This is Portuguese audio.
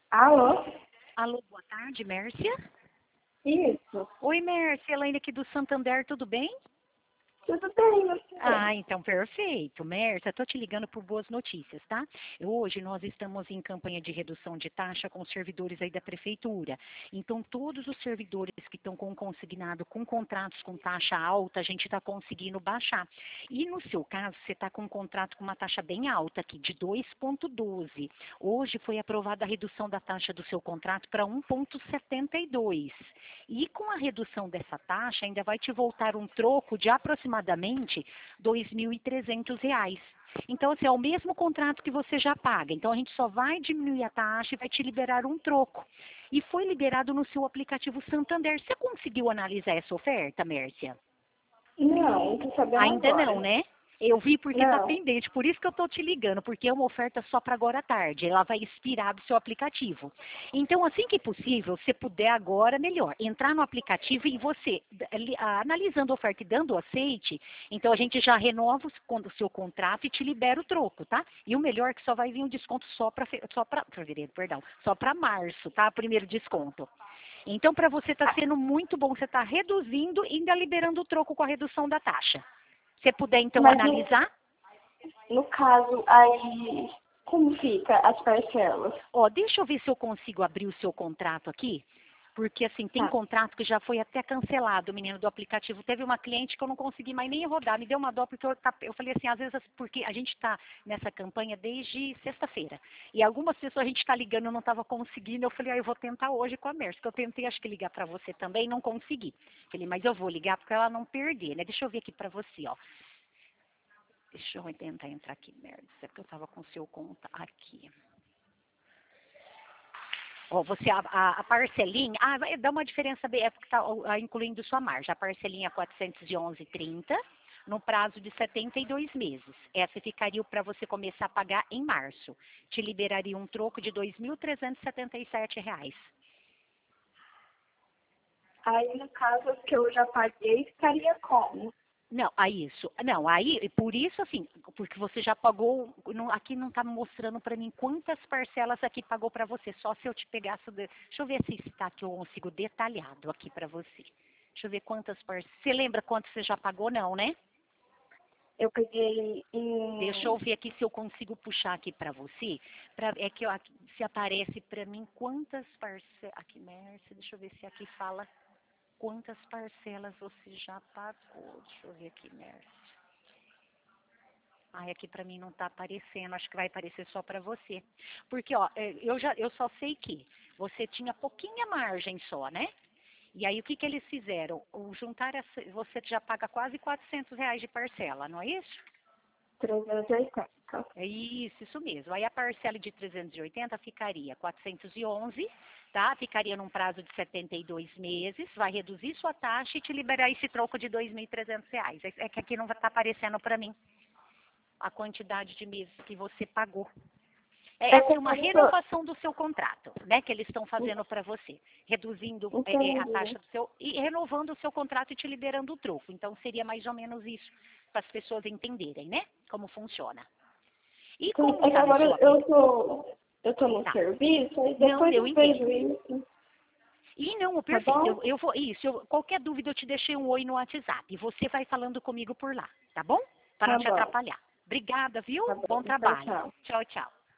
Alô? Alô, boa tarde, Mércia? Isso. Oi, Mércia, Elaine aqui do Santander, tudo bem? Tudo bem, você? Então perfeito. Mércia, estou te ligando por boas notícias, tá? Hoje nós estamos em campanha de redução de taxa com os servidores aí da prefeitura. Então, todos os servidores que estão com consignado, com contratos com taxa alta, a gente está conseguindo baixar. E no seu caso, você está com um contrato com uma taxa bem alta aqui, de 2,12. Hoje foi aprovada a redução da taxa do seu contrato para 1,72. E com a redução dessa taxa, ainda vai te voltar um troco de aproximadamente R$ 2.300. Então, assim, é o mesmo contrato que você já paga. Então, a gente só vai diminuir a taxa e vai te liberar um troco. E foi liberado no seu aplicativo Santander. Você conseguiu analisar essa oferta, Mércia? Não, tô sabendo Ainda agora. não, né? Eu vi porque está Não. pendente, por isso que eu estou te ligando, porque é uma oferta só para agora à tarde, ela vai expirar do seu aplicativo. Então, assim que possível, se puder agora, melhor, entrar no aplicativo e você, analisando a oferta e dando aceite, então a gente já renova o seu contrato e te libera o troco, tá? E o melhor é que só vai vir um desconto só para fevereiro, perdão, só para março, tá? Primeiro desconto. Então, para você está sendo muito bom, você está reduzindo e ainda liberando o troco com a redução da taxa. Se puder, então, Mas analisar. no caso, aí, como fica as parcelas? Ó, deixa eu ver se eu consigo abrir o seu contrato aqui. Porque, assim, tem Tá. contrato que já foi até cancelado, menino, do aplicativo. Teve uma cliente que eu não consegui mais nem rodar. Me deu uma dó porque eu falei assim, às vezes, porque a gente está nessa campanha desde sexta-feira. E algumas pessoas a gente está ligando, eu não estava conseguindo. Eu falei, eu vou tentar hoje com a Mercy, que eu tentei, acho que ligar para você também, não consegui. Falei, mas eu vou ligar para ela não perder, né? Deixa eu ver aqui para você, ó. Deixa eu tentar entrar aqui, Mercy, porque eu estava com o seu conta aqui. Ó, você, a parcelinha, vai dar uma diferença, é porque está incluindo sua margem. A parcelinha é 411,30 no prazo de 72 meses. Essa ficaria para você começar a pagar em março. Te liberaria um troco de R$ 2.377. Aí, no caso, as que eu já paguei, ficaria como? Não, aí, por isso assim, porque você já pagou, aqui não está mostrando para mim quantas parcelas aqui pagou para você, só se eu te pegasse, deixa eu ver se está que eu consigo detalhado aqui para você. Deixa eu ver quantas parcelas, você lembra quanto você já pagou? Não, né? Eu peguei Deixa eu ver aqui se eu consigo puxar aqui para você, é que se aparece para mim quantas parcelas, aqui, Mércia, deixa eu ver se aqui fala quantas parcelas você já pagou, deixa eu ver aqui, Mércia. Aqui para mim não está aparecendo, acho que vai aparecer só para você. Porque, ó, eu só sei que você tinha pouquinha margem só, né? E aí o que eles fizeram? Você já paga quase R$ 400 de parcela, não é isso? 380. É isso mesmo. Aí a parcela de 380 ficaria 411, tá? Ficaria num prazo de 72 meses, vai reduzir sua taxa e te liberar esse troco de R$ 2.300. É que aqui não está aparecendo para mim a quantidade de meses que você pagou. É É que assim eu uma tô... renovação do seu contrato, né, que eles estão fazendo para você, reduzindo a Entendi. taxa do seu e renovando o seu contrato e te liberando o troco. Então seria mais ou menos isso para as pessoas entenderem, né, como funciona. E como É que está no agora seu aplicativo? eu tô no Tá. serviço, e Não, depois eu eu vejo entendo. isso, E não, tá perfeito. bom? Eu vou qualquer dúvida eu te deixei um oi no WhatsApp e você vai falando comigo por lá, tá bom? Para Tá não te bom, atrapalhar. Obrigada, viu? tá Bom bom. Tchau, trabalho. tchau. Tchau, tchau.